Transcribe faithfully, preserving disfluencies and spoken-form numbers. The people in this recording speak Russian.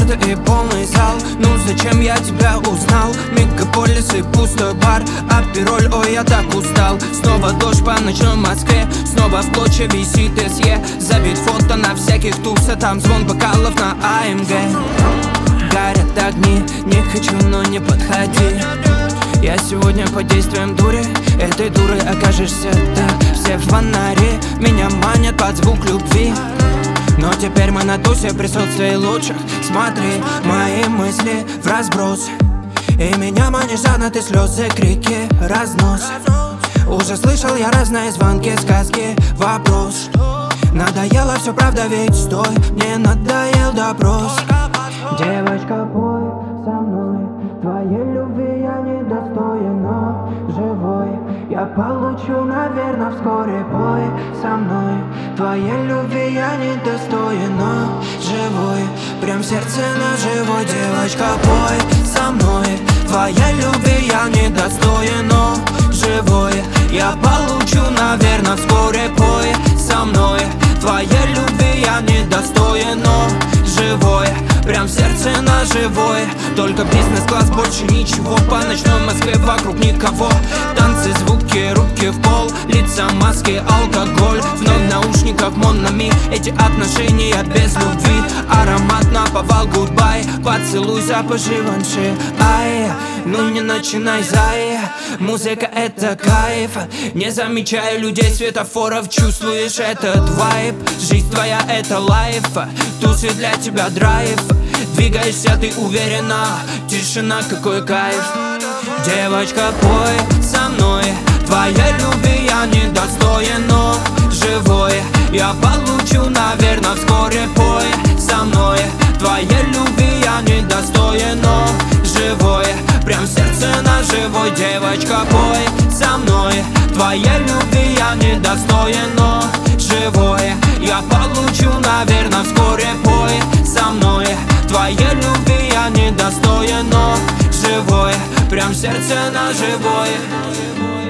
концерты и полный зал. Ну зачем я тебя узнал? Мегаполис и пустой бар, апероль, ой, я так устал. Снова дождь по ночной Москве, снова в плотче висит СЕ. Забить фото на всяких тусах, там звон бокалов на АМГ. Горят огни, не хочу, но не подходи. Я сегодня под действием дури, этой дурой окажешься ты. Все в фонари меня манят под звук любви. Но теперь мы на тусе в присутствии лучших. Смотри, мои мысли в разброс, и меня манишь жадно ты, слезы, крики, разнос. Уже слышал я разные звонки, сказки, вопрос: надоело все, правда ведь, стой, мне надоел допрос. Девочка, пой со мной, твоей любви я недостоин, но живой я получу, наверное, вскоре. Пой со мной, твоей любви я недостоин, но живой, прям в сердце на живой. Девочка, пой со мной, твоей любви я недостоин, но живой я получу, наверное, вскоре. Пой со мной, твоей любви я недостоин, но живой, прям в сердце на живой. Только бизнес-класс, больше ничего. По ночной Москве вокруг никого. Танцы, звуки, руки в пол, лица, маски, алкоголь. Вновь в наушниках Монами, эти отношения без любви. Аромат наповал, гудбай, поцелуй запах Живанши. Ай, ну не начинай, зай, музыка это кайф. Не замечая людей, светофоров, чувствуешь этот вайб. Жизнь твоя это лайф, тусы для тебя драйв. Двигаешься ты уверенно, тишина, какой кайф. Девочка, пой со мной, твоей любви я недостоин, но живой я получу, наверное, вскоре. Пой со мной, твоей любви я недостоин, но живой, прям в сердце на живой. Девочка, пой со мной, твоей любви я недостоин, но живой я получу, наверное, вскоре. Пой со мной, твоей любви я недостоин, но живой, прям в сердце на живой.